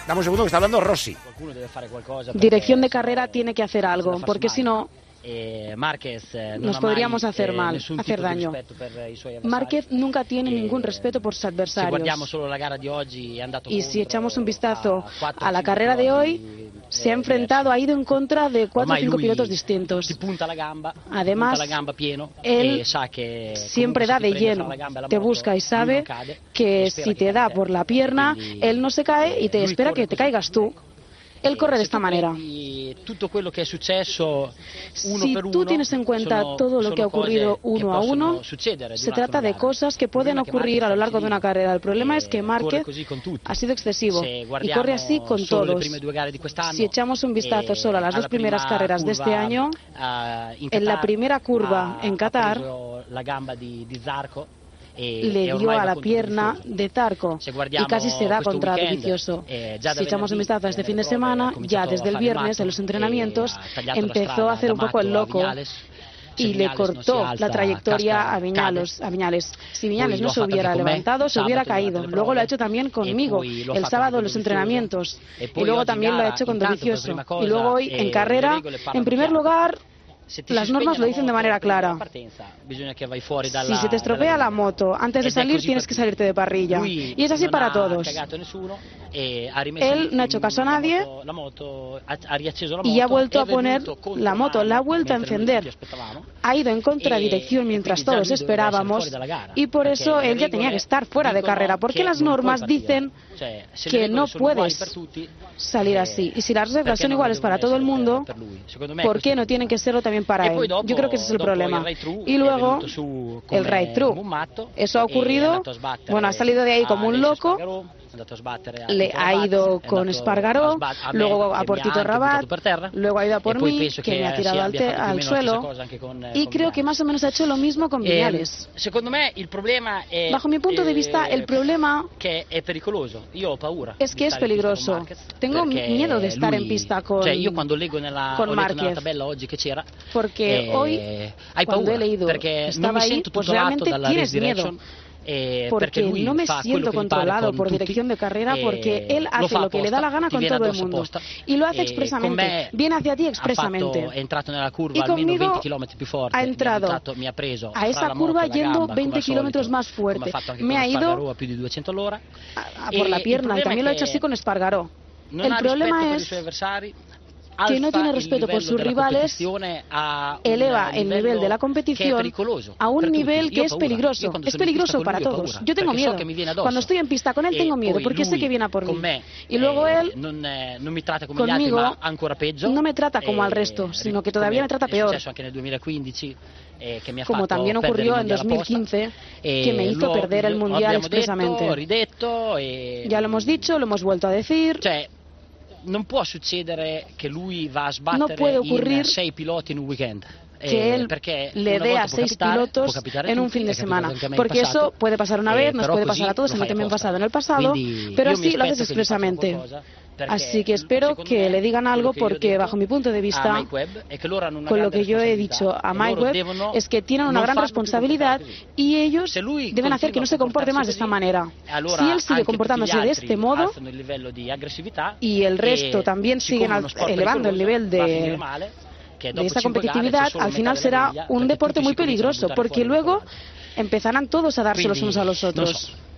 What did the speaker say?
Dame un segundo que está hablando Rossi. Dirección de carrera tiene que hacer algo, porque si no nos podríamos hacer mal, hacer daño. Márquez nunca tiene ningún respeto por sus adversarios. Y si echamos un vistazo a la carrera de hoy, se ha enfrentado, ha ido en contra de 4 o 5 pilotos distintos. Además, él siempre da de lleno, te busca y sabe que si te da por la pierna, él no se cae y te espera que te caigas tú. Él corre de esta manera. Si tú tienes en cuenta todo lo que ha ocurrido uno a uno, se trata de cosas que pueden ocurrir a lo largo de una carrera. El problema es que Márquez ha sido excesivo y corre así con todos. Si echamos un vistazo solo a las 2 primeras carreras de este año, en la primera curva en Qatar, le dio a la pierna de Zarco y casi se da contra Dovizioso. Si echamos un vistazo a este fin de semana, ya desde el viernes en los entrenamientos empezó a hacer un poco el loco y le cortó la trayectoria a Viñales. Si Viñales no se hubiera levantado, se hubiera caído. Luego lo ha hecho también conmigo, el sábado en los entrenamientos. Y luego también lo ha hecho con Dovizioso. Y luego hoy en carrera, en primer lugar, las normas lo dicen de manera clara. Si se te estropea la moto, antes de salir tienes que salirte de parrilla. Y es así para todos. Él no ha hecho caso a nadie y ha vuelto a poner la moto, la ha vuelto a encender. Ha ido en contradirección mientras todos esperábamos y por eso él ya tenía que estar fuera de carrera. Porque las normas dicen que no puedes salir así. Y si las reglas son iguales para todo el mundo, ¿por qué no tienen que serlo también para él? Yo creo que ese es el problema. Y luego el ride-through. Eso ha ocurrido, bueno, ha salido de ahí como un loco, le ha ido con Espargaró, luego a por Tito Rabat, luego ha ido a por mí, que me ha tirado al suelo, y creo que más o menos ha hecho lo mismo con Viñales. Bajo mi punto de vista, el problema es que es peligroso. Tengo miedo de estar en pista con Márquez, porque hoy, cuando he leído que estaba ahí, pues realmente tienes miedo. Porque no me siento controlado por dirección de carrera, porque él hace lo que le da la gana con todo el mundo y lo hace expresamente, viene hacia ti expresamente, y conmigo ha entrado a esa curva yendo 20 kilómetros más fuerte, me ha ido a por la pierna y también lo ha hecho así con Espargaró. El problema es que no tiene respeto por sus rivales, eleva el nivel de la competición a un nivel que es peligroso para todos. Yo tengo miedo. Cuando estoy en pista con él tengo miedo, porque sé que viene a por mí. Y luego él, conmigo, no me trata como al resto, sino que todavía me trata peor. Como también ocurrió en 2015, que me hizo perder el Mundial expresamente. Ya lo hemos dicho, lo hemos vuelto a decir. Non può succedere che lui va a sbattere in 6 piloti in un weekend. Que él le dé a 6 pilotos en un fin de semana, porque eso puede pasar una vez, nos puede pasar a todos, a mí también me ha pasado en el pasado, pero así lo haces expresamente. Así que espero que le digan algo, porque bajo mi punto de vista, con lo que yo he dicho a MyWeb, es que tienen una gran responsabilidad y ellos deben hacer que no se comporte más de esta manera. Si él sigue comportándose de este modo y el resto también sigue elevando el nivel de esta competitividad, al final será un deporte muy peligroso, porque luego empezarán todos a darse los unos a los otros.